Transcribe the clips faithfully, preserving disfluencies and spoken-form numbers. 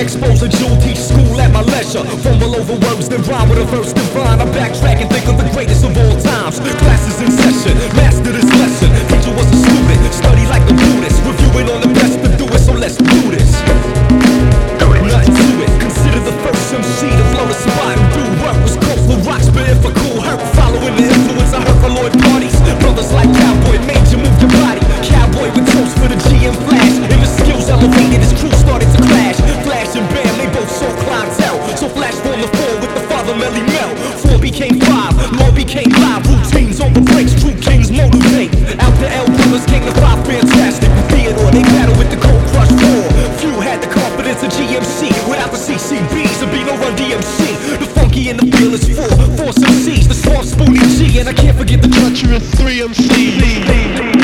Expose a jewel, teach school at my leisure. Fumble over words, then rhyme with a verse divine. I backtrack and think of the greatest of all times. Classes in session, master this lesson. Teacher was a student, study like the Buddhist. Reviewing on the best to do it, so let's do this. Nothing to it. Consider the first M C to blow the spot and do work. Was close to rocks, but if a cool hurt. Following the influence, I heard for Lloyd parties. Brothers like Cowboy, made you move your body. Cowboy with toast for the G M Flash. And the skills elevated, his crew started to clash. Flash and Bam, they both saw clientele. So Flash formed the four with the father Melly Mel. Four became five, law became live. Routines on the breaks, true kings motivate. Out the L brothers came the five fantastic. Theodore, they battled with the cold crush four. Few had the confidence of G M C. Without the C C Bs, there'd be no Run D M C. The funky and the feel is four. Force M Cs, the soft spoonie G. And I can't forget the treacherous three M Cs.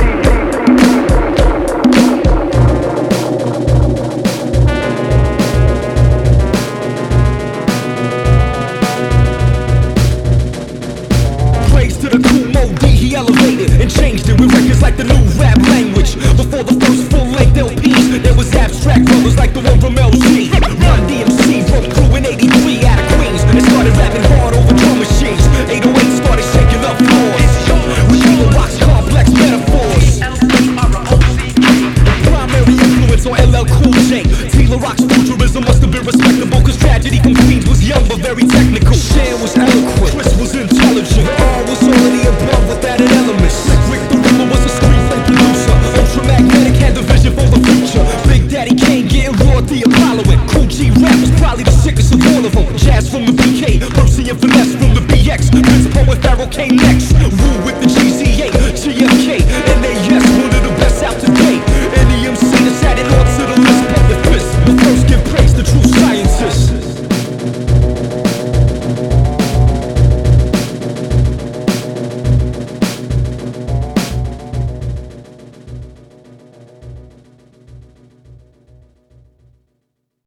Elevated and changed it with records like the new rap language. Before the first full-length L Ps, there was abstract brothers like the one from L G. Run D M C broke through in eighty-three out of Queens and started rapping hard over drum machines. eight oh eight started shaking up floors with Tila Rock's complex metaphors. Primary influence on L L Cool J. Tila Rock's futurism must have been respectable, cause Tragedy from Queens was young but very technical. Shan was eloquent, Chris was intelligent. All was already above with that element. Slick Rick the Ruler was a screenplay producer. Ultramagnetic had the vision for the future. Big Daddy Kane getting raw the Apollo and Cool G Rap was probably the sickest of all of them. Jazz from the B K, Mercy and Finesse from the B X. Vince Poe and Pharaoh came next. Rule with the G's